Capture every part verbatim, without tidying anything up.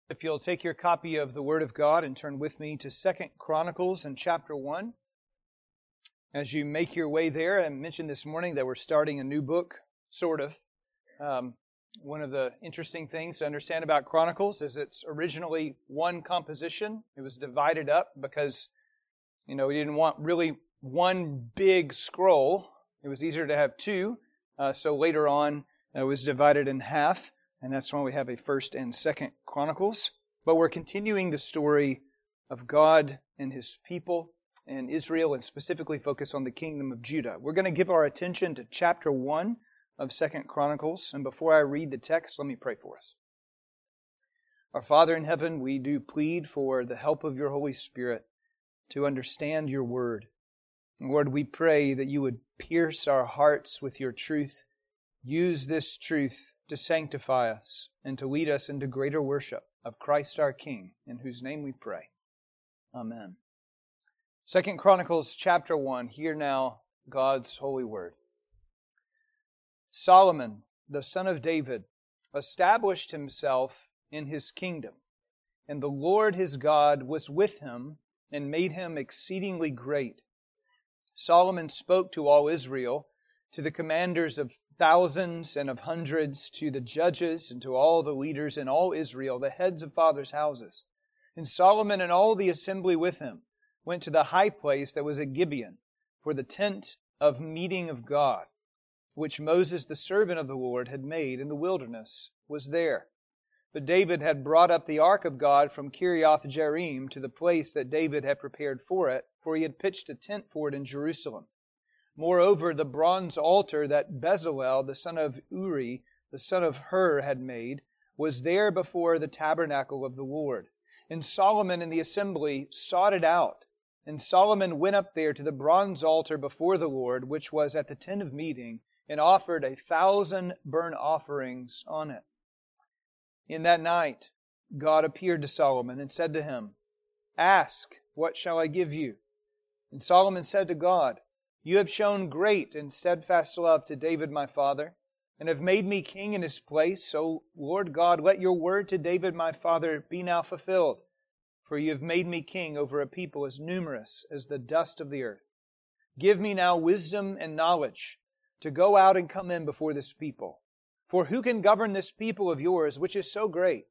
If you'll take your copy of the Word of God and turn with me to Second Chronicles in chapter one. As you make your way there, I mentioned this morning that we're starting a new book, sort of. Um, one of the interesting things to understand about Chronicles is it's originally one composition. It was divided up because, you know, we didn't want really one big scroll. It was easier to have two. Uh, so later on, it was divided in half. And that's why we have a First and Second Chronicles. But we're continuing the story of God and His people and Israel, and specifically focus on the kingdom of Judah. We're going to give our attention to chapter one of Second Chronicles. And before I read the text, let me pray for us. Our Father in heaven, we do plead for the help of your Holy Spirit to understand your word. And Lord, we pray that you would pierce our hearts with your truth. Use this truth to sanctify us and to lead us into greater worship of Christ our King, in whose name we pray. Amen. Second Chronicles chapter one, hear now God's holy word. Solomon, the son of David, established himself in his kingdom, and the Lord his God was with him and made him exceedingly great. Solomon spoke to all Israel, to the commanders of thousands and of hundreds, to the judges and to all the leaders in all Israel, the heads of fathers' houses. And Solomon and all the assembly with him went to the high place that was at Gibeon, for the tent of meeting of God, which Moses the servant of the Lord had made in the wilderness, was there. But David had brought up the ark of God from Kiriath Jearim to the place that David had prepared for it, for he had pitched a tent for it in Jerusalem. Moreover, the bronze altar that Bezalel, the son of Uri, the son of Hur, had made, was there before the tabernacle of the Lord. And Solomon and the assembly sought it out. And Solomon went up there to the bronze altar before the Lord, which was at the tent of meeting, and offered a thousand burnt offerings on it. In that night, God appeared to Solomon and said to him, "Ask, what shall I give you?" And Solomon said to God, "You have shown great and steadfast love to David my father, and have made me king in his place. So, Lord God, let your word to David my father be now fulfilled. For you have made me king over a people as numerous as the dust of the earth. Give me now wisdom and knowledge to go out and come in before this people. For who can govern this people of yours, which is so great?"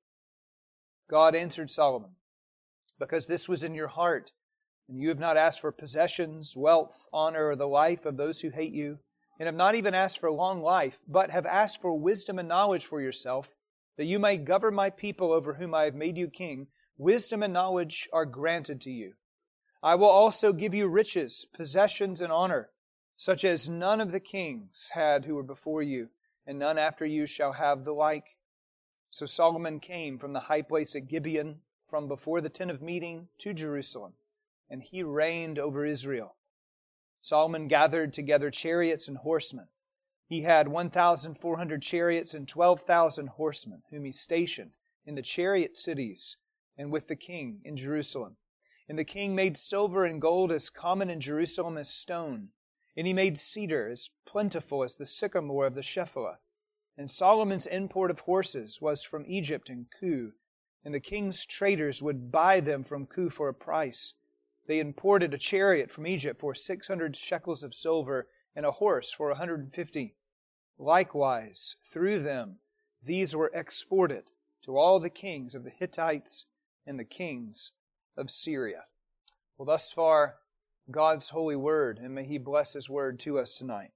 God answered Solomon, "Because this was in your heart, and you have not asked for possessions, wealth, honor, or the life of those who hate you, and have not even asked for long life, but have asked for wisdom and knowledge for yourself, that you may govern my people over whom I have made you king, wisdom and knowledge are granted to you. I will also give you riches, possessions, and honor, such as none of the kings had who were before you, and none after you shall have the like." So Solomon came from the high place at Gibeon, from before the tent of meeting, to Jerusalem, and he reigned over Israel. Solomon gathered together chariots and horsemen. He had one thousand four hundred chariots and twelve thousand horsemen, whom he stationed in the chariot cities and with the king in Jerusalem. And the king made silver and gold as common in Jerusalem as stone. And he made cedar as plentiful as the sycamore of the Shephelah. And Solomon's import of horses was from Egypt and Kue. And the king's traders would buy them from Kue for a price. They imported a chariot from Egypt for six hundred shekels of silver, and a horse for one hundred fifty. Likewise, through them, these were exported to all the kings of the Hittites and the kings of Syria. Well, thus far, God's holy word, and may He bless His word to us tonight.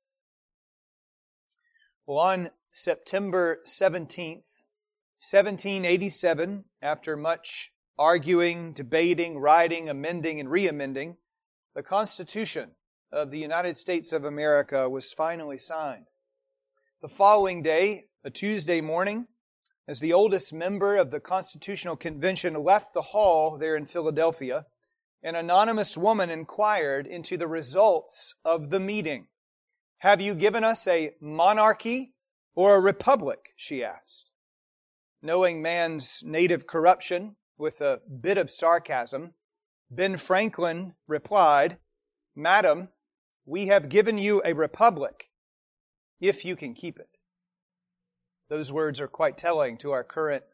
Well, on September seventeenth, seventeen eighty-seven, after much arguing, debating, writing, amending, and re-amending, the Constitution of the United States of America was finally signed. The following day, a Tuesday morning, as the oldest member of the Constitutional Convention left the hall there in Philadelphia, an anonymous woman inquired into the results of the meeting. "Have you given us a monarchy or a republic?" she asked. Knowing man's native corruption, with a bit of sarcasm, Ben Franklin replied, "Madam, we have given you a republic, if you can keep it." Those words are quite telling to our current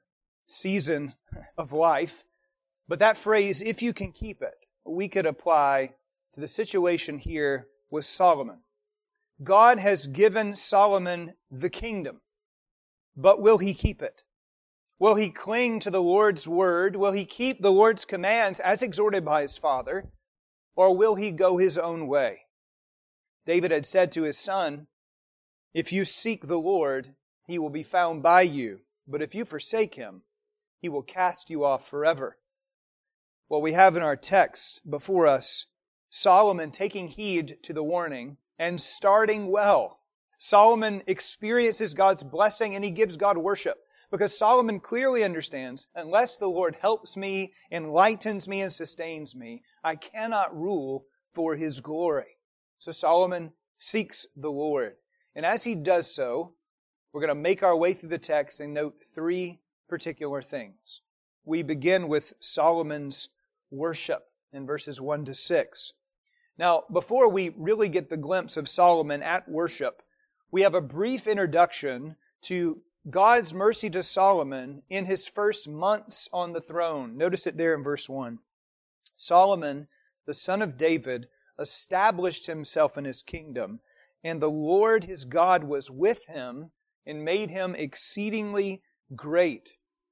season of life. But that phrase, if you can keep it, we could apply to the situation here with Solomon. God has given Solomon the kingdom, but will he keep it? Will he cling to the Lord's word? Will he keep the Lord's commands as exhorted by his father? Or will he go his own way? David had said to his son, if you seek the Lord, he will be found by you. But if you forsake him, he will cast you off forever. Well, we have in our text before us Solomon taking heed to the warning and starting well. Solomon experiences God's blessing and he gives God worship. Because Solomon clearly understands, unless the Lord helps me, enlightens me, and sustains me, I cannot rule for His glory. So Solomon seeks the Lord. And as he does so, we're going to make our way through the text and note three particular things. We begin with Solomon's worship in verses one to six. Now, before we really get the glimpse of Solomon at worship, we have a brief introduction to God's mercy to Solomon in his first months on the throne. Notice it there in verse one. Solomon, the son of David, established himself in his kingdom, and the Lord his God was with him and made him exceedingly great.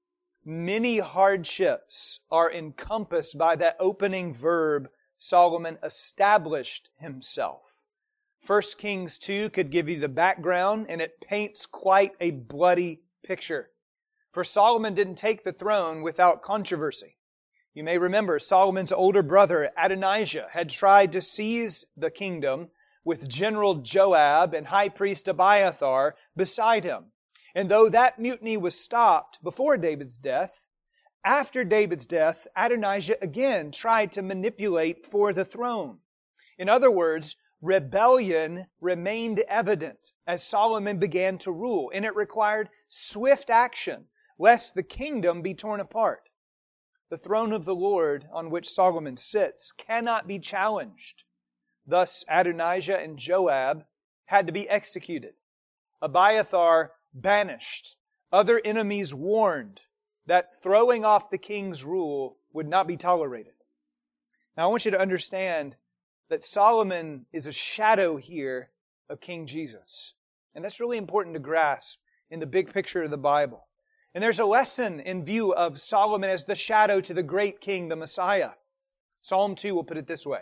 Many hardships are encompassed by that opening verb, Solomon established himself. First Kings two could give you the background, and it paints quite a bloody picture. For Solomon didn't take the throne without controversy. You may remember Solomon's older brother Adonijah had tried to seize the kingdom with General Joab and High Priest Abiathar beside him. And though that mutiny was stopped before David's death, after David's death, Adonijah again tried to manipulate for the throne. In other words, rebellion remained evident as Solomon began to rule, and it required swift action, lest the kingdom be torn apart. The throne of the Lord on which Solomon sits cannot be challenged. Thus, Adonijah and Joab had to be executed. Abiathar banished. Other enemies warned that throwing off the king's rule would not be tolerated. Now, I want you to understand that Solomon is a shadow here of King Jesus. And that's really important to grasp in the big picture of the Bible. And there's a lesson in view of Solomon as the shadow to the great king, the Messiah. Psalm two will put it this way.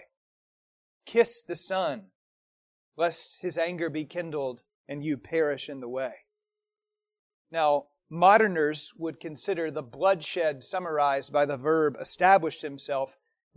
Kiss the Son, lest His anger be kindled and you perish in the way. Now, moderners would consider the bloodshed summarized by the verb established himself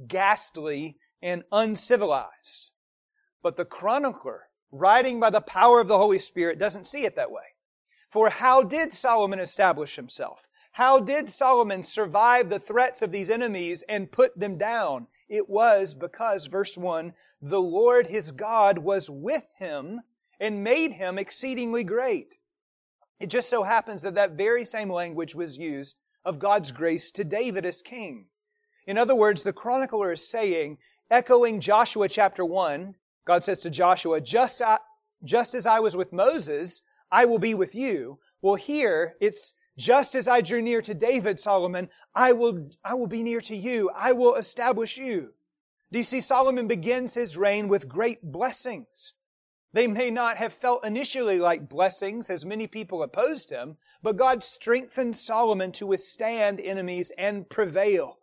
ghastly and uncivilized. But the chronicler, writing by the power of the Holy Spirit, doesn't see it that way. For how did Solomon establish himself? How did Solomon survive the threats of these enemies and put them down? It was because, verse one, the Lord his God was with him and made him exceedingly great. It just so happens that that very same language was used of God's grace to David as king. In other words, the chronicler is saying, echoing Joshua chapter one, God says to Joshua, just, I, just as I was with Moses, I will be with you. Well, here, it's just as I drew near to David, Solomon, I will, I will be near to you. I will establish you. Do you see, Solomon begins his reign with great blessings. They may not have felt initially like blessings, as many people opposed him, but God strengthened Solomon to withstand enemies and prevail.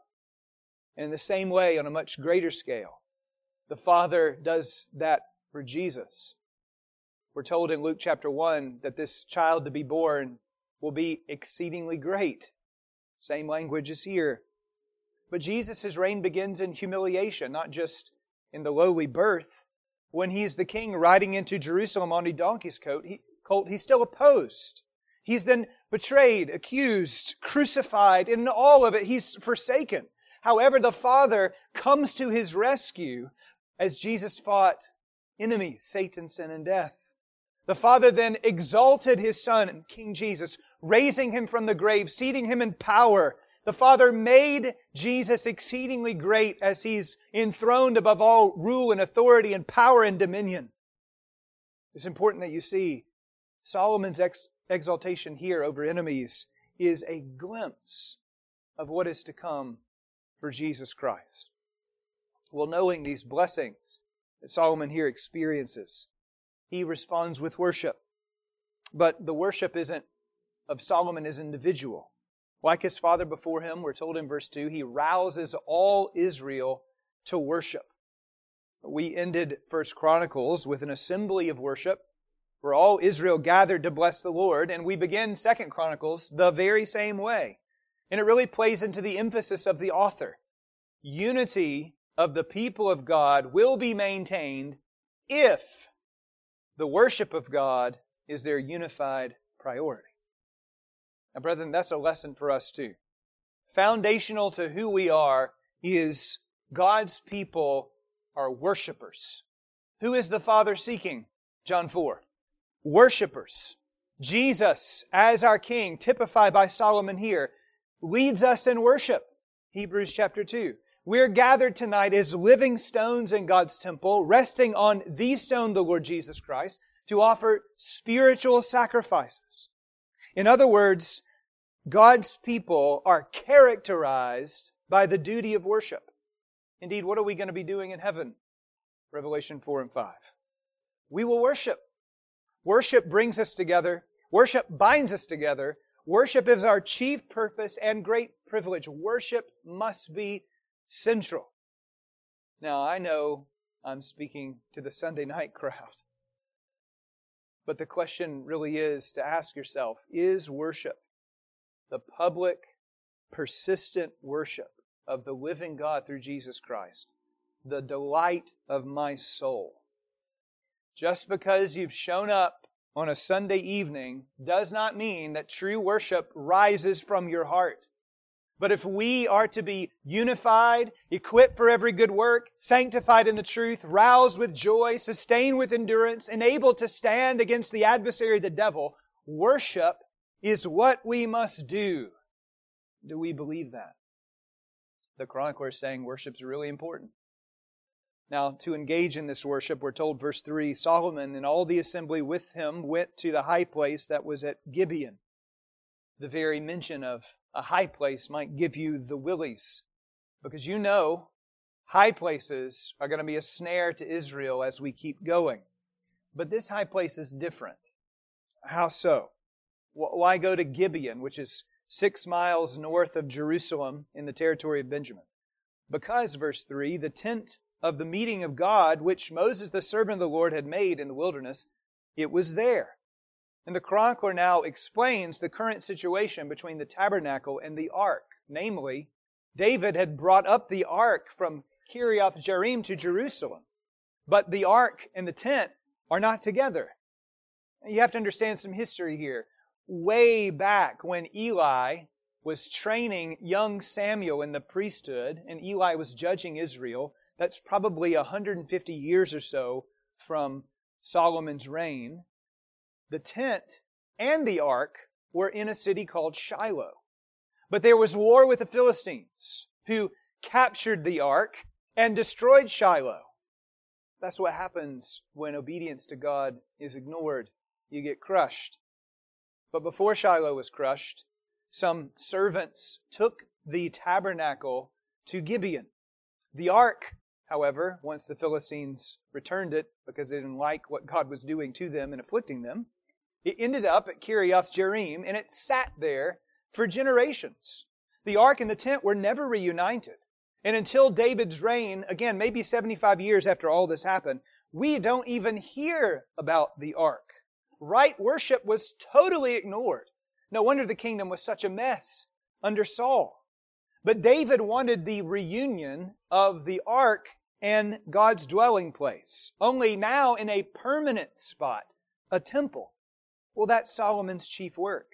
In the same way, on a much greater scale, the Father does that for Jesus. We're told in Luke chapter one that this child to be born will be exceedingly great. Same language is here. But Jesus' reign begins in humiliation, not just in the lowly birth. When He's the king riding into Jerusalem on a donkey's coat, he, colt, He's still opposed. He's then betrayed, accused, crucified, and in all of it, He's forsaken. However, the Father comes to His rescue as Jesus fought enemies, Satan, sin, and death. The Father then exalted His Son, King Jesus, raising Him from the grave, seating Him in power. The Father made Jesus exceedingly great as He's enthroned above all rule and authority and power and dominion. It's important that you see Solomon's ex- exaltation here over enemies is a glimpse of what is to come for Jesus Christ. Well, knowing these blessings that Solomon here experiences, he responds with worship. But the worship isn't of Solomon as individual. Like his father before him, we're told in verse two, he rouses all Israel to worship. We ended First Chronicles with an assembly of worship where all Israel gathered to bless the Lord, and we begin Second Chronicles the very same way. And it really plays into the emphasis of the author. Unity of the people of God will be maintained if the worship of God is their unified priority. Now, brethren, that's a lesson for us too. Foundational to who we are is God's people are worshipers. Who is the Father seeking? John four. Worshipers. Jesus, as our King, typified by Solomon here, leads us in worship. Hebrews chapter two. We're gathered tonight as living stones in God's temple, resting on the stone, the Lord Jesus Christ, to offer spiritual sacrifices. In other words, God's people are characterized by the duty of worship. Indeed, what are we going to be doing in heaven? Revelation four and five. We will worship. Worship brings us together. Worship binds us together. Worship is our chief purpose and great privilege. Worship must be central. Now, I know I'm speaking to the Sunday night crowd. But the question really is to ask yourself, is worship, the public, persistent worship of the living God through Jesus Christ, the delight of my soul? Just because you've shown up on a Sunday evening does not mean that true worship rises from your heart. But if we are to be unified, equipped for every good work, sanctified in the truth, roused with joy, sustained with endurance, and able to stand against the adversary, the devil, worship is what we must do. Do we believe that? The chronicler is saying worship is really important. Now, to engage in this worship, we're told, verse three, Solomon and all the assembly with him went to the high place that was at Gibeon. The very mention of a high place might give you the willies, because you know high places are going to be a snare to Israel as we keep going. But this high place is different. How so? Why go to Gibeon, which is six miles north of Jerusalem in the territory of Benjamin? Because, verse three, the tent of the meeting of God, which Moses the servant of the Lord had made in the wilderness, it was there. And the chronicler now explains the current situation between the tabernacle and the ark. Namely, David had brought up the ark from Kiriath Jearim to Jerusalem. But the ark and the tent are not together. You have to understand some history here. Way back when Eli was training young Samuel in the priesthood, and Eli was judging Israel, that's probably one hundred fifty years or so from Solomon's reign, the tent and the ark were in a city called Shiloh. But there was war with the Philistines, who captured the ark and destroyed Shiloh. That's what happens when obedience to God is ignored. You get crushed. But before Shiloh was crushed, some servants took the tabernacle to Gibeon. The ark, however, once the Philistines returned it because they didn't like what God was doing to them and afflicting them, it ended up at Kiriath Jearim, and it sat there for generations. The ark and the tent were never reunited. And until David's reign, again, maybe seventy-five years after all this happened, we don't even hear about the ark. Right worship was totally ignored. No wonder the kingdom was such a mess under Saul. But David wanted the reunion of the ark and God's dwelling place, only now in a permanent spot, a temple. Well, that's Solomon's chief work.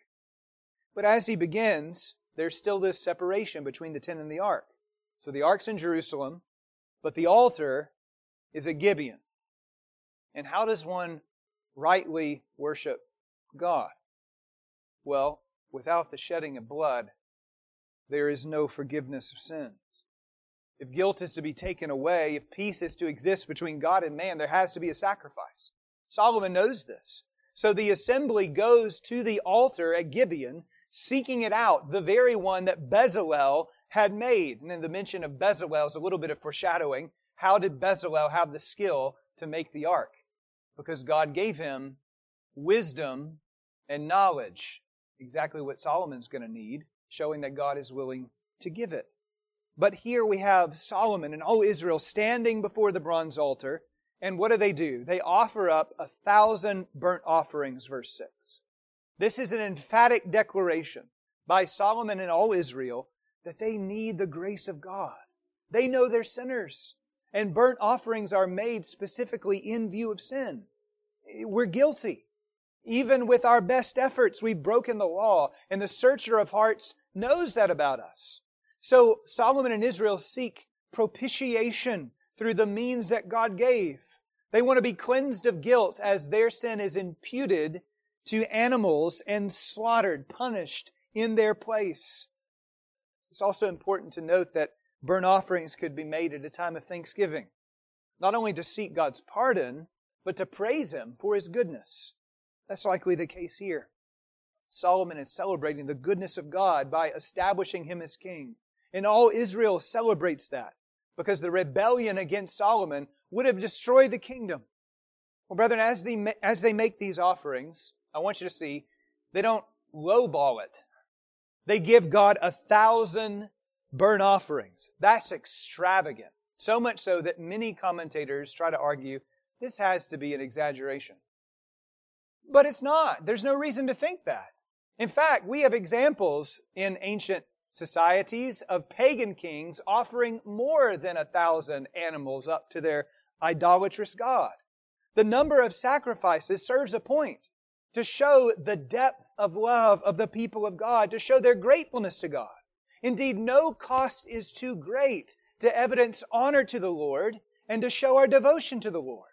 But as he begins, there's still this separation between the tent and the ark. So the ark's in Jerusalem, but the altar is at Gibeon. And how does one rightly worship God? Well, without the shedding of blood, there is no forgiveness of sins. If guilt is to be taken away, if peace is to exist between God and man, there has to be a sacrifice. Solomon knows this. So the assembly goes to the altar at Gibeon, seeking it out, the very one that Bezalel had made. And then the mention of Bezalel is a little bit of foreshadowing. How did Bezalel have the skill to make the ark? Because God gave him wisdom and knowledge. Exactly what Solomon's going to need, showing that God is willing to give it. But here we have Solomon and all Israel standing before the bronze altar. And what do they do? They offer up a thousand burnt offerings, verse six. This is an emphatic declaration by Solomon and all Israel that they need the grace of God. They know they're sinners. And burnt offerings are made specifically in view of sin. We're guilty. Even with our best efforts, we've broken the law. And the searcher of hearts knows that about us. So Solomon and Israel seek propitiation through the means that God gave. They want to be cleansed of guilt as their sin is imputed to animals and slaughtered, punished in their place. It's also important to note that burnt offerings could be made at a time of thanksgiving, not only to seek God's pardon, but to praise Him for His goodness. That's likely the case here. Solomon is celebrating the goodness of God by establishing Him as king. And all Israel celebrates that because the rebellion against Solomon would have destroyed the kingdom. Well, brethren, as they, as they make these offerings, I want you to see, they don't lowball it. They give God a thousand burnt offerings. That's extravagant. So much so that many commentators try to argue this has to be an exaggeration. But it's not. There's no reason to think that. In fact, we have examples in ancient societies of pagan kings offering more than a thousand animals up to their idolatrous god. The number of sacrifices serves a point to show the depth of love of the people of God, to show their gratefulness to God. Indeed, no cost is too great to evidence honor to the Lord and to show our devotion to the Lord.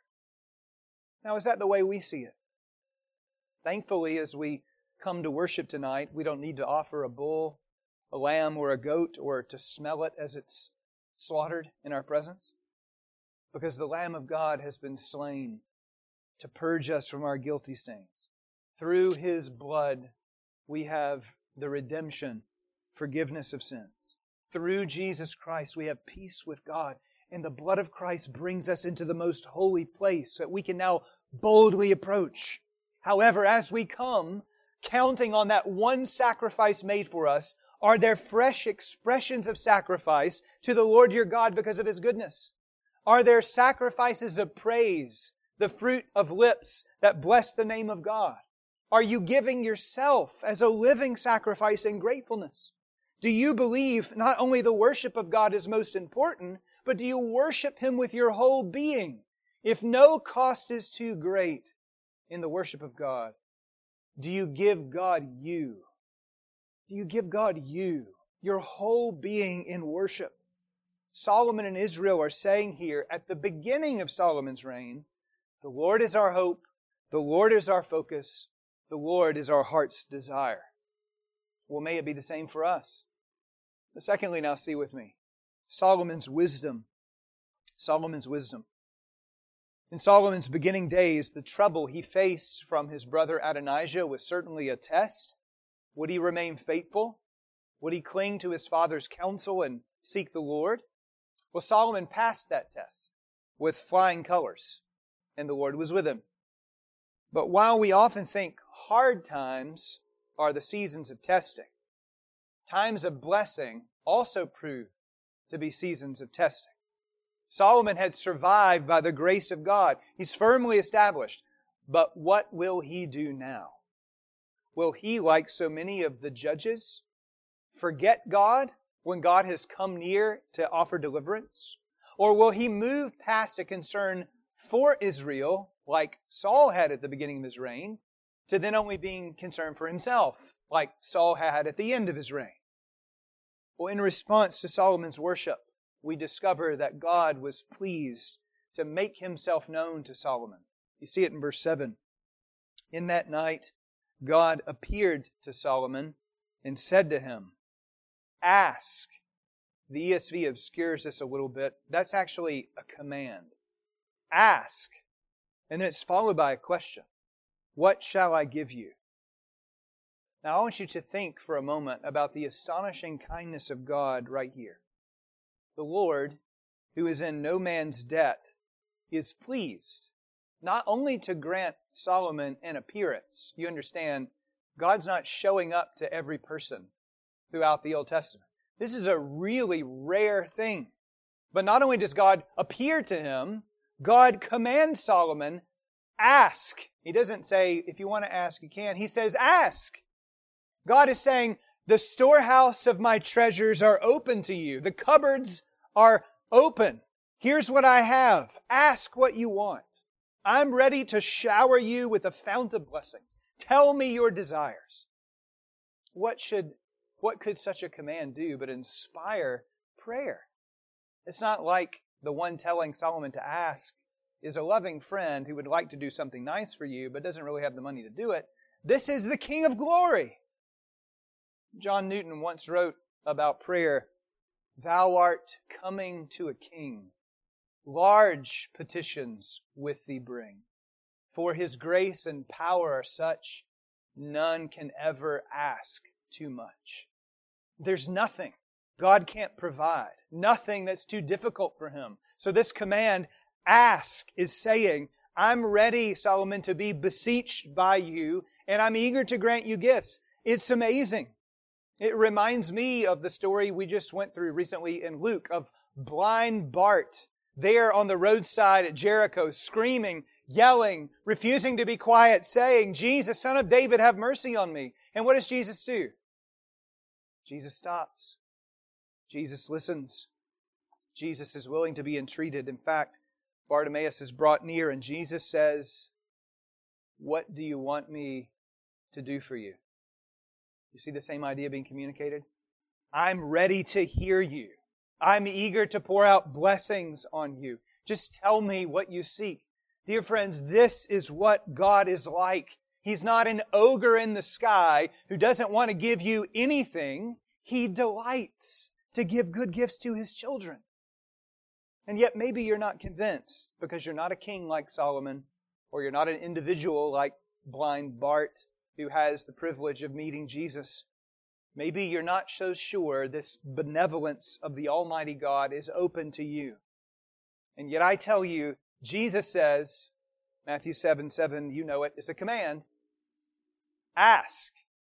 Now, is that the way we see it? Thankfully, as we come to worship tonight, we don't need to offer a bull, a lamb, or a goat, or to smell it as it's slaughtered in our presence. Because the Lamb of God has been slain to purge us from our guilty stains. Through His blood, we have the redemption, forgiveness of sins. Through Jesus Christ, we have peace with God. And the blood of Christ brings us into the most holy place that we can now boldly approach. However, as we come, counting on that one sacrifice made for us, are there fresh expressions of sacrifice to the Lord your God because of His goodness? Are there sacrifices of praise, the fruit of lips that bless the name of God? Are you giving yourself as a living sacrifice in gratefulness? Do you believe not only the worship of God is most important, but do you worship Him with your whole being? If no cost is too great in the worship of God, do you give God you? Do you give God you, your whole being in worship? Solomon and Israel are saying here at the beginning of Solomon's reign, the Lord is our hope, the Lord is our focus, the Lord is our heart's desire. Well, may it be the same for us. But secondly, now see with me, Solomon's wisdom. Solomon's wisdom. In Solomon's beginning days, the trouble he faced from his brother Adonijah was certainly a test. Would he remain faithful? Would he cling to his father's counsel and seek the Lord? Well, Solomon passed that test with flying colors, and the Lord was with him. But while we often think hard times are the seasons of testing, times of blessing also prove to be seasons of testing. Solomon had survived by the grace of God. He's firmly established. But what will he do now? Will he, like so many of the judges, forget God when God has come near to offer deliverance? Or will he move past a concern for Israel, like Saul had at the beginning of his reign, to then only being concerned for himself, like Saul had at the end of his reign? Well, in response to Solomon's worship, we discover that God was pleased to make Himself known to Solomon. You see it in verse seven. In that night, God appeared to Solomon and said to him, ask. The E S V obscures this a little bit. That's actually a command. Ask. And then it's followed by a question. What shall I give you? Now I want you to think for a moment about the astonishing kindness of God right here. The Lord, who is in no man's debt, is pleased not only to grant Solomon an appearance. You understand, God's not showing up to every person throughout the Old Testament. This is a really rare thing. But not only does God appear to him, God commands Solomon, ask. He doesn't say, if you want to ask, you can. He says, ask. God is saying, the storehouse of my treasures are open to you. The cupboards are open. Here's what I have. Ask what you want. I'm ready to shower you with a fount of blessings. Tell me your desires. What should, what could such a command do but inspire prayer? It's not like the one telling Solomon to ask is a loving friend who would like to do something nice for you but doesn't really have the money to do it. This is the King of Glory. John Newton once wrote about prayer, "Thou art coming to a king. Large petitions with thee bring. For his grace and power are such, none can ever ask too much." There's nothing God can't provide. Nothing that's too difficult for Him. So this command, ask, is saying, I'm ready, Solomon, to be beseeched by you, and I'm eager to grant you gifts. It's amazing. It reminds me of the story we just went through recently in Luke of blind Bart there on the roadside at Jericho, screaming, yelling, refusing to be quiet, saying, Jesus, Son of David, have mercy on me. And what does Jesus do? Jesus stops. Jesus listens. Jesus is willing to be entreated. In fact, Bartimaeus is brought near and Jesus says, what do you want me to do for you? You see the same idea being communicated? I'm ready to hear you. I'm eager to pour out blessings on you. Just tell me what you seek. Dear friends, this is what God is like. He's not an ogre in the sky who doesn't want to give you anything. He delights to give good gifts to His children. And yet maybe you're not convinced because you're not a king like Solomon, or you're not an individual like blind Bart who has the privilege of meeting Jesus. Maybe you're not so sure this benevolence of the Almighty God is open to you. And yet I tell you, Jesus says, Matthew seven seven, you know it, it's a command. Ask.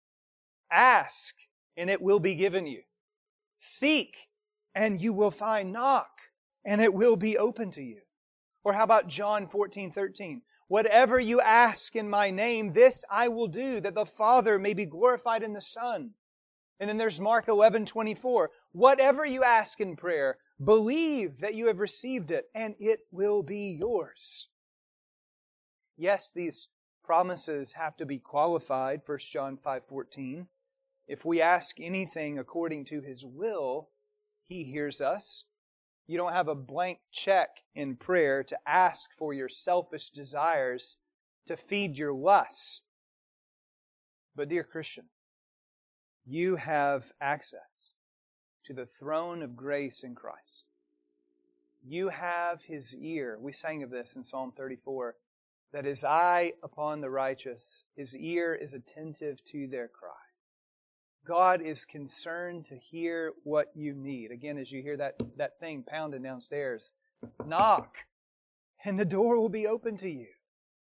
Ask, and it will be given you. Seek, and you will find. Knock, and it will be open to you. Or how about John fourteen thirteen? Whatever you ask in my name, this I will do, that the Father may be glorified in the Son. And then there's Mark eleven twenty-four. Whatever you ask in prayer, believe that you have received it, and it will be yours. Yes, these promises have to be qualified, First John five fourteen. If we ask anything according to His will, He hears us. You don't have a blank check in prayer to ask for your selfish desires, to feed your lusts. But dear Christian, you have access to the throne of grace in Christ. You have His ear. We sang of this in Psalm thirty-four, that His eye upon the righteous, His ear is attentive to their cry. God is concerned to hear what you need. Again, as you hear that, that thing pounding downstairs, knock, and the door will be open to you.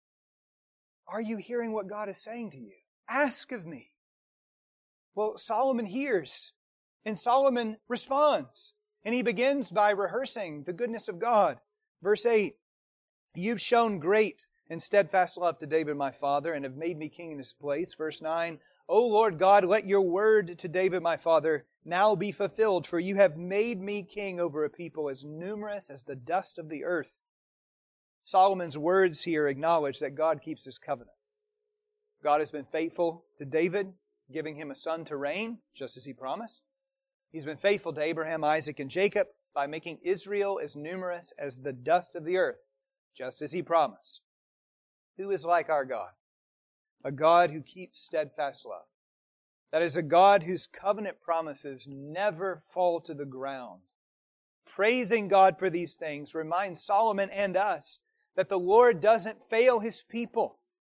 Are you hearing what God is saying to you? Ask of me. Well, Solomon hears, and Solomon responds. And he begins by rehearsing the goodness of God. Verse eight, you've shown great and steadfast love to David my father, and have made me king in this place. Verse nine, O Lord God, let your word to David my father now be fulfilled, for you have made me king over a people as numerous as the dust of the earth. Solomon's words here acknowledge that God keeps His covenant. God has been faithful to David, giving him a son to reign, just as He promised. He's been faithful to Abraham, Isaac, and Jacob by making Israel as numerous as the dust of the earth, just as He promised. Who is like our God? A God who keeps steadfast love. That is a God whose covenant promises never fall to the ground. Praising God for these things reminds Solomon and us that the Lord doesn't fail His people.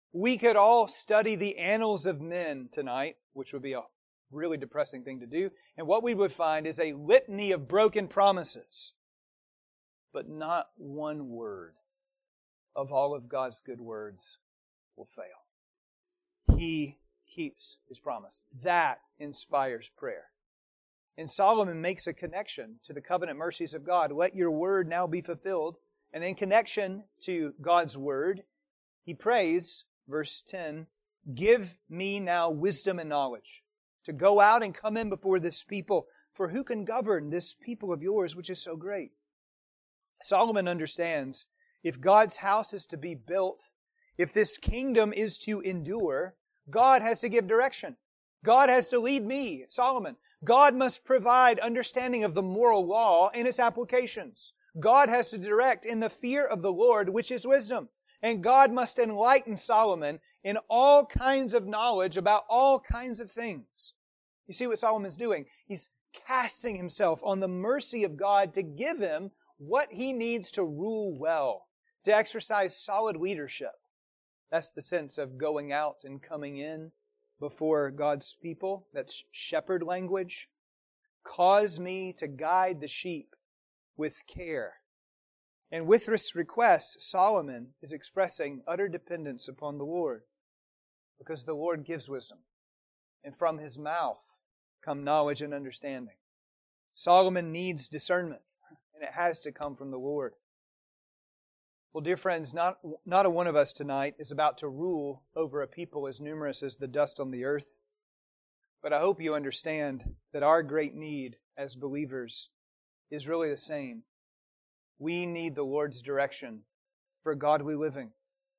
We could all study the annals of men tonight, which would be a really depressing thing to do, and what we would find is a litany of broken promises. But not one word of all of God's good words will fail. He keeps His promise. That inspires prayer. And Solomon makes a connection to the covenant mercies of God. Let your word now be fulfilled. And in connection to God's word, he prays, verse ten, give me now wisdom and knowledge to go out and come in before this people. For who can govern this people of yours, which is so great? Solomon understands if God's house is to be built, if this kingdom is to endure, God has to give direction. God has to lead me, Solomon. God must provide understanding of the moral law and its applications. God has to direct in the fear of the Lord, which is wisdom. And God must enlighten Solomon in all kinds of knowledge about all kinds of things. You see what Solomon's doing? He's casting himself on the mercy of God to give him what he needs to rule well, to exercise solid leadership. That's the sense of going out and coming in before God's people. That's shepherd language. Cause me to guide the sheep with care. And with this request, Solomon is expressing utter dependence upon the Lord, because the Lord gives wisdom, and from His mouth come knowledge and understanding. Solomon needs discernment, and it has to come from the Lord. Well, dear friends, not, not a one of us tonight is about to rule over a people as numerous as the dust on the earth. But I hope you understand that our great need as believers is really the same. We need the Lord's direction for godly living.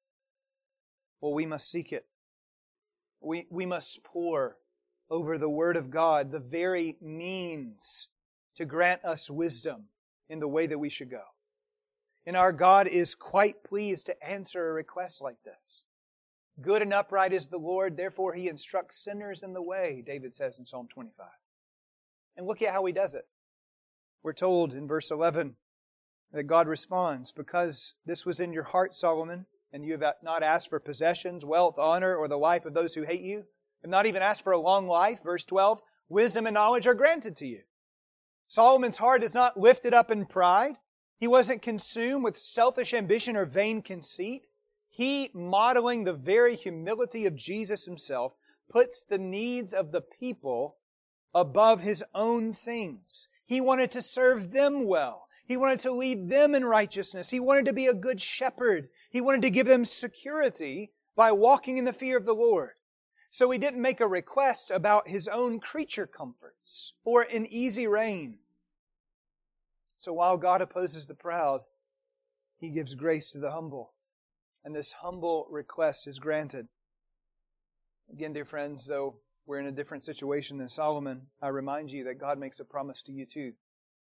Well, we must seek it. We, we must pore over the Word of God, the very means to grant us wisdom in the way that we should go. And our God is quite pleased to answer a request like this. Good and upright is the Lord, therefore He instructs sinners in the way, David says in Psalm twenty-five. And look at how He does it. We're told in verse eleven that God responds, because this was in your heart, Solomon, and you have not asked for possessions, wealth, honor, or the life of those who hate you, and not even asked for a long life, verse twelve, wisdom and knowledge are granted to you. Solomon's heart is not lifted up in pride. He wasn't consumed with selfish ambition or vain conceit. He, modeling the very humility of Jesus Himself, puts the needs of the people above his own things. He wanted to serve them well. He wanted to lead them in righteousness. He wanted to be a good shepherd. He wanted to give them security by walking in the fear of the Lord. So He didn't make a request about His own creature comforts or an easy reign. So while God opposes the proud, He gives grace to the humble. And this humble request is granted. Again, dear friends, though we're in a different situation than Solomon, I remind you that God makes a promise to you too.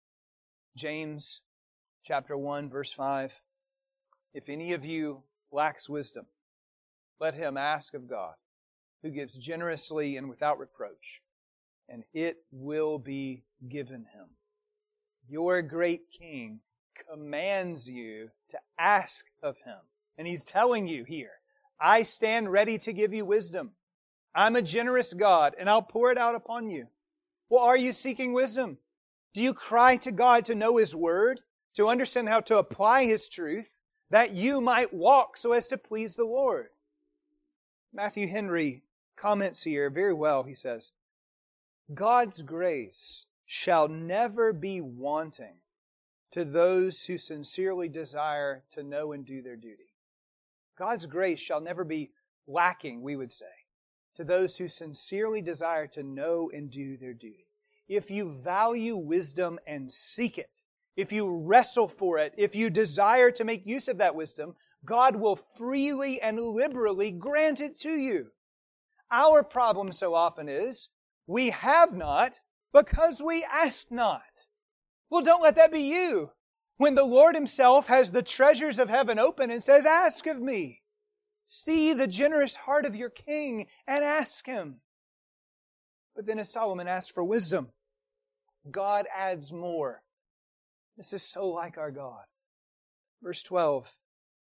James chapter one, verse five. If any of you lacks wisdom, let him ask of God, who gives generously and without reproach, and it will be given him. Your great King commands you to ask of Him. And He's telling you here, I stand ready to give you wisdom. I'm a generous God, and I'll pour it out upon you. Well, are you seeking wisdom? Do you cry to God to know His Word, to understand how to apply His truth, that you might walk so as to please the Lord? Matthew Henry comments here very well. He says, God's grace shall never be wanting to those who sincerely desire to know and do their duty. God's grace shall never be lacking, we would say, to those who sincerely desire to know and do their duty. If you value wisdom and seek it, if you wrestle for it, if you desire to make use of that wisdom, God will freely and liberally grant it to you. Our problem so often is, we have not because we ask not. Well, don't let that be you. When the Lord Himself has the treasures of heaven open and says, ask of me. See the generous heart of your King and ask Him. But then as Solomon asks for wisdom, God adds more. This is so like our God. Verse twelve,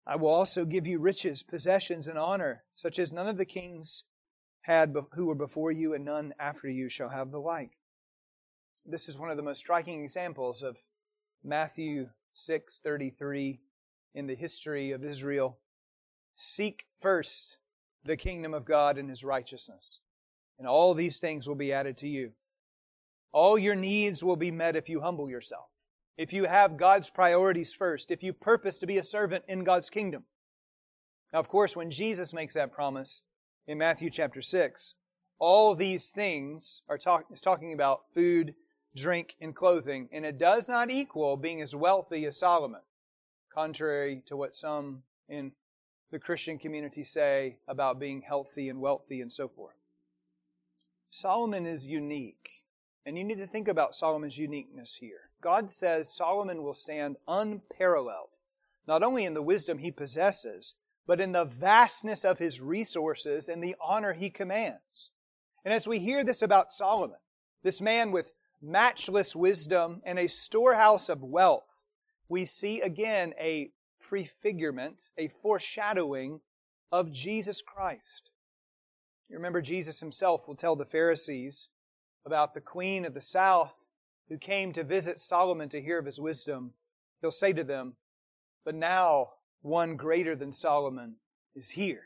I will also give you riches, possessions, and honor, such as none of the kings had who were before you, and none after you shall have the like. This is one of the most striking examples of Matthew six thirty-three in the history of Israel. Seek first the kingdom of God and His righteousness, and all these things will be added to you. All your needs will be met if you humble yourself, if you have God's priorities first, if you purpose to be a servant in God's kingdom. Now, of course, when Jesus makes that promise in Matthew chapter six, all these things are talk, is talking about food, drink, and clothing, and it does not equal being as wealthy as Solomon, contrary to what some in the Christian community say about being healthy and wealthy and so forth. Solomon is unique, and you need to think about Solomon's uniqueness here. God says Solomon will stand unparalleled, not only in the wisdom he possesses, but in the vastness of his resources and the honor he commands. And as we hear this about Solomon, this man with matchless wisdom and a storehouse of wealth, we see again a prefigurement, a foreshadowing of Jesus Christ. You remember Jesus Himself will tell the Pharisees about the queen of the south who came to visit Solomon to hear of his wisdom. He'll say to them, "But now one greater than Solomon is here."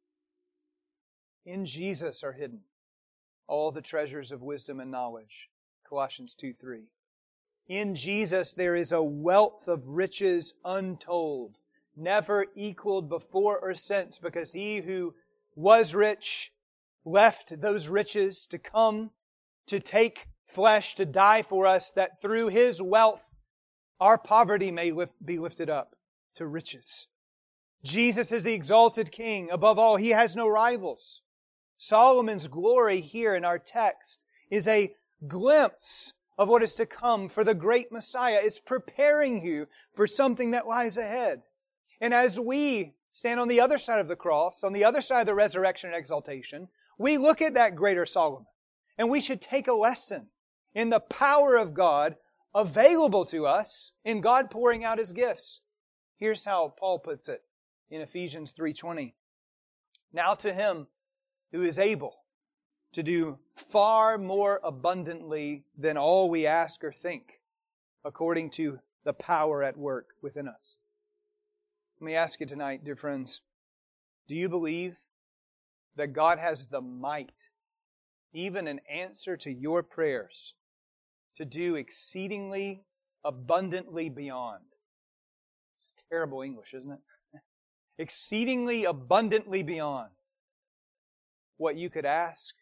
In Jesus are hidden all the treasures of wisdom and knowledge. Colossians two three. In Jesus there is a wealth of riches untold, never equaled before or since, because He who was rich left those riches to come, to take flesh, to die for us, that through His wealth our poverty may lift, be lifted up to riches. Jesus is the exalted King. Above all, He has no rivals. Solomon's glory here in our text is a glimpse of what is to come for the great Messiah. It's preparing you for something that lies ahead. And as we stand on the other side of the cross, on the other side of the resurrection and exaltation, we look at that greater Solomon, and we should take a lesson in the power of God available to us in God pouring out His gifts. Here's how Paul puts it in Ephesians three twenty. Now to Him who is able to do far more abundantly than all we ask or think, according to the power at work within us. Let me ask you tonight, dear friends, do you believe that God has the might, even in answer to your prayers, to do exceedingly abundantly beyond? It's terrible English, isn't it? Exceedingly abundantly beyond what you could ask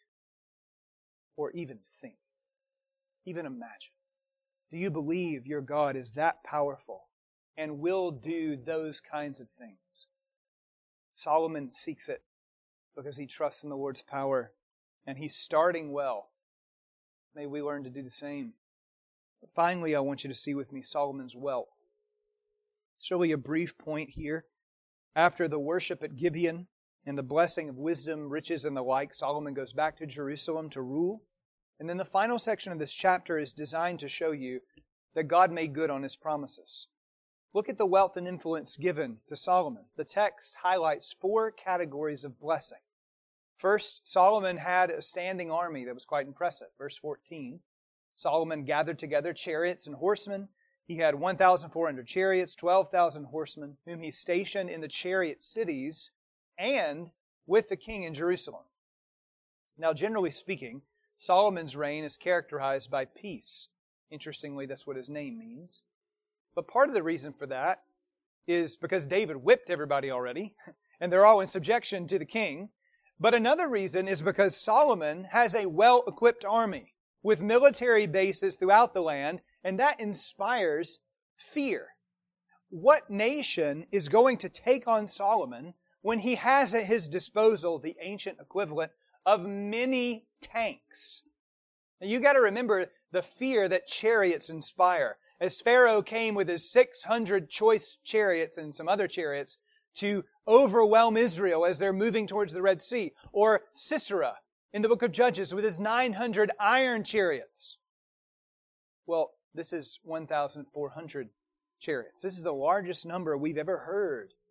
or even think, even imagine. Do you believe your God is that powerful and will do those kinds of things? Solomon seeks it because he trusts in the Lord's power, and he's starting well. May we learn to do the same. But finally, I want you to see with me Solomon's wealth. It's really a brief point here. After the worship at Gibeon and the blessing of wisdom, riches, and the like, Solomon goes back to Jerusalem to rule. And then the final section of this chapter is designed to show you that God made good on His promises. Look at the wealth and influence given to Solomon. The text highlights four categories of blessing. First, Solomon had a standing army that was quite impressive. Verse fourteen, Solomon gathered together chariots and horsemen. He had one thousand four hundred chariots, twelve thousand horsemen, whom he stationed in the chariot cities and with the king in Jerusalem. Now, generally speaking, Solomon's reign is characterized by peace. Interestingly, that's what his name means. But part of the reason for that is because David whipped everybody already, and they're all in subjection to the king. But another reason is because Solomon has a well-equipped army with military bases throughout the land, and that inspires fear. What nation is going to take on Solomon when he has at his disposal the ancient equivalent of many tanks? Now, you got to remember the fear that chariots inspire. As Pharaoh came with his six hundred choice chariots and some other chariots to overwhelm Israel as they're moving towards the Red Sea, or Sisera in the book of Judges with his nine hundred iron chariots. Well, this is one thousand four hundred chariots. This is the largest number we've ever heard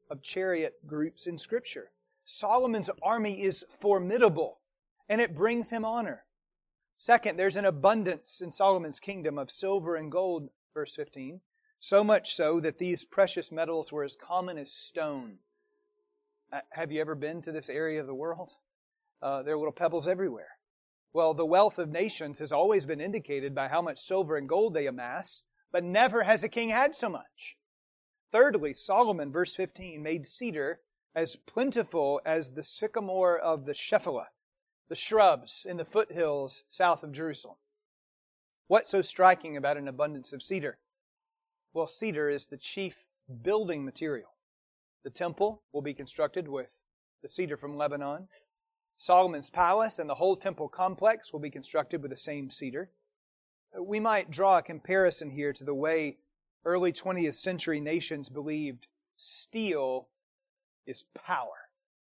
of chariot groups in Scripture. Solomon's army is formidable, and it brings him honor. Second, there's an abundance in Solomon's kingdom of silver and gold, verse fifteen, so much so that these precious metals were as common as stone. Uh, have you ever been to this area of the world? Uh, there are little pebbles everywhere. Well, the wealth of nations has always been indicated by how much silver and gold they amassed, but never has a king had so much. Thirdly, Solomon, verse fifteen, made cedar as plentiful as the sycamore of the Shephelah, the shrubs in the foothills south of Jerusalem. What's so striking about an abundance of cedar? Well, cedar is the chief building material. The temple will be constructed with the cedar from Lebanon. Solomon's palace and the whole temple complex will be constructed with the same cedar. We might draw a comparison here to the way early twentieth century nations believed steel is power.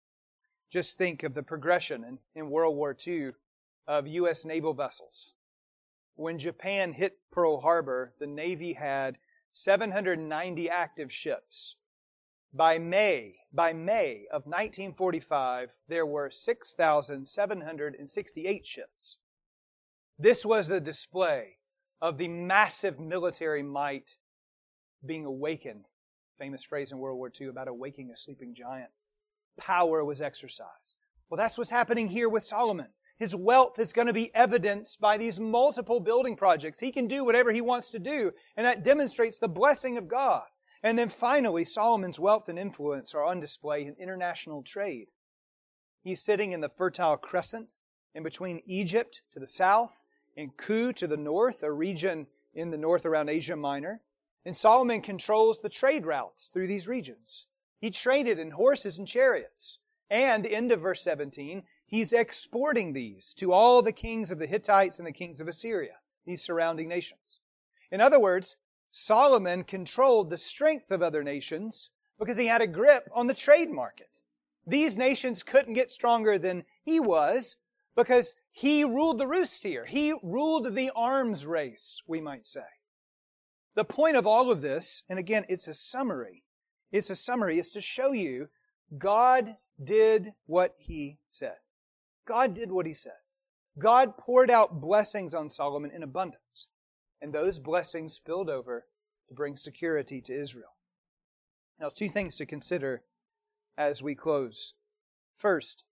Just think of the progression in, in World War Two of U S naval vessels. When Japan hit Pearl Harbor, the Navy had seven hundred ninety active ships. By May, by May of nineteen forty-five, there were six thousand seven hundred sixty-eight ships. This was a display of the massive military might being awakened. Famous phrase in World War Two about awaking a sleeping giant. Power was exercised. Well, that's what's happening here with Solomon. His wealth is going to be evidenced by these multiple building projects. He can do whatever he wants to do, and that demonstrates the blessing of God. And then finally, Solomon's wealth and influence are on display in international trade. He's sitting in the Fertile Crescent, in between Egypt to the south and Ku to the north, a region in the north around Asia Minor. And Solomon controls the trade routes through these regions. He traded in horses and chariots. And, end of verse seventeen, he's exporting these to all the kings of the Hittites and the kings of Assyria, these surrounding nations. In other words, Solomon controlled the strength of other nations because he had a grip on the trade market. These nations couldn't get stronger than he was because he ruled the roost here. He ruled the arms race, we might say. The point of all of this, and again, it's a summary, it's a summary, is to show you God did what He said. God did what He said. God poured out blessings on Solomon in abundance. And those blessings spilled over to bring security to Israel. Now, two things to consider as we close. First,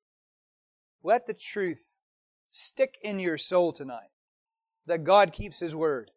let the truth stick in your soul tonight that God keeps His word.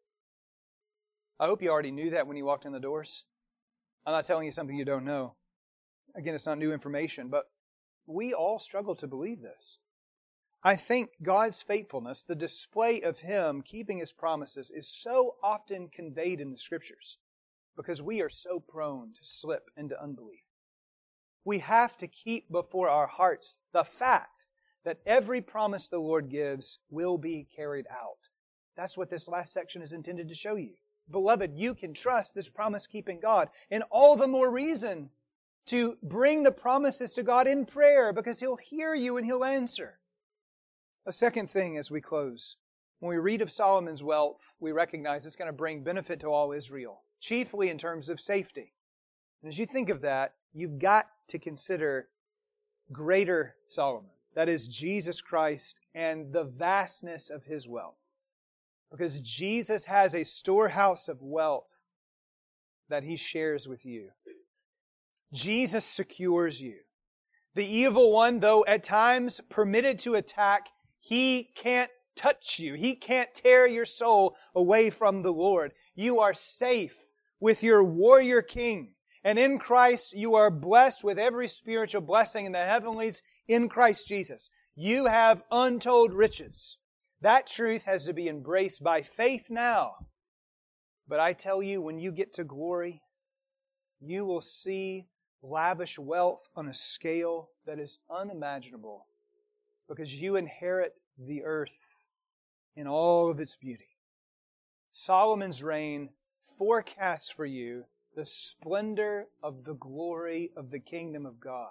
I hope you already knew that when you walked in the doors. I'm not telling you something you don't know. Again, it's not new information, but we all struggle to believe this. I think God's faithfulness, the display of Him keeping His promises, is so often conveyed in the Scriptures because we are so prone to slip into unbelief. We have to keep before our hearts the fact that every promise the Lord gives will be carried out. That's what this last section is intended to show you. Beloved, you can trust this promise-keeping God, and all the more reason to bring the promises to God in prayer because He'll hear you and He'll answer. A second thing as we close, when we read of Solomon's wealth, we recognize it's going to bring benefit to all Israel, chiefly in terms of safety. And as you think of that, you've got to consider greater Solomon, that is Jesus Christ, and the vastness of His wealth. Because Jesus has a storehouse of wealth that He shares with you. Jesus secures you. The evil one, though at times permitted to attack, he can't touch you. He can't tear your soul away from the Lord. You are safe with your warrior King. And in Christ, you are blessed with every spiritual blessing in the heavenlies in Christ Jesus. You have untold riches. That truth has to be embraced by faith now. But I tell you, when you get to glory, you will see lavish wealth on a scale that is unimaginable because you inherit the earth in all of its beauty. Solomon's reign forecasts for you the splendor of the glory of the kingdom of God.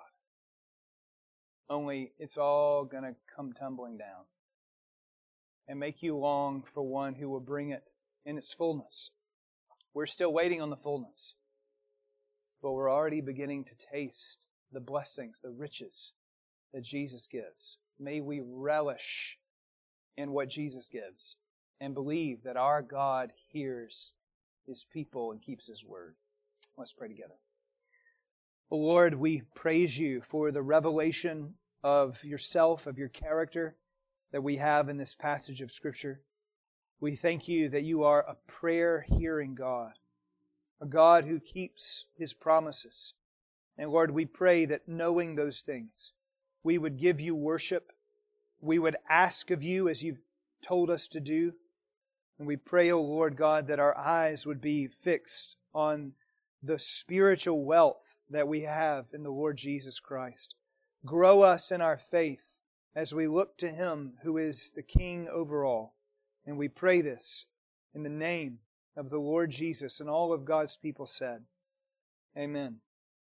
Only it's all going to come tumbling down and make you long for one who will bring it in its fullness. We're still waiting on the fullness. but we're already beginning to taste the blessings, the riches that Jesus gives. May we relish in what Jesus gives and believe that our God hears His people and keeps His word. Let's pray together. Oh Lord, we praise You for the revelation of Yourself, of Your character that we have in this passage of Scripture. We thank You that You are a prayer-hearing God, a God who keeps His promises. And Lord, we pray that knowing those things, we would give You worship. We would ask of You as You've told us to do. And we pray, O Lord God, that our eyes would be fixed on the spiritual wealth that we have in the Lord Jesus Christ. Grow us in our faith as we look to Him who is the King over all. And we pray this in the name of the Lord Jesus, and all of God's people said, Amen.